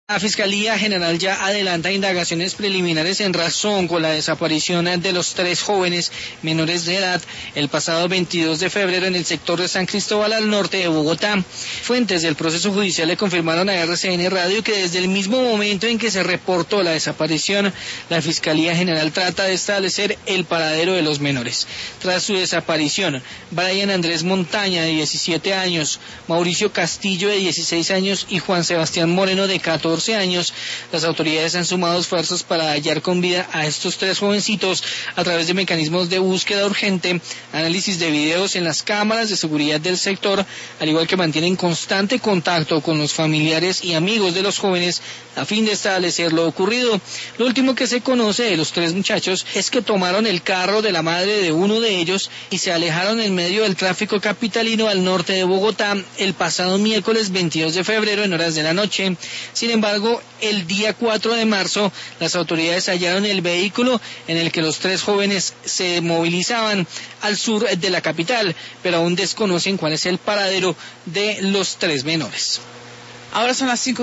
La Fiscalía General ya adelanta indagaciones preliminares en razón con la desaparición de los 3 jóvenes menores de edad el pasado 22 de febrero en el sector de San Cristóbal al norte de Bogotá. Fuentes del proceso judicial le confirmaron a RCN Radio que desde el mismo momento en que se reportó la desaparición, la Fiscalía General trata de establecer el paradero de los menores. Tras su desaparición, Brian Andrés Montaña, de 17 años, Mauricio Castillo, de 16 años y Juan Sebastián Moreno, de 14 años, las autoridades han sumado esfuerzos para hallar con vida a estos 3 jovencitos a través de mecanismos de búsqueda urgente, análisis de videos en las cámaras de seguridad del sector, al igual que mantienen constante contacto con los familiares y amigos de los jóvenes a fin de establecer lo ocurrido. Lo último que se conoce de los 3 muchachos es que tomaron el carro de la madre de uno de ellos y se alejaron en medio del tráfico capitalino al norte de Bogotá el pasado miércoles 22 de febrero en horas de la noche. Sin embargo, el día 4 de marzo, las autoridades hallaron el vehículo en el que los 3 jóvenes se movilizaban al sur de la capital, pero aún desconocen cuál es el paradero de los 3 menores. Ahora son las 5.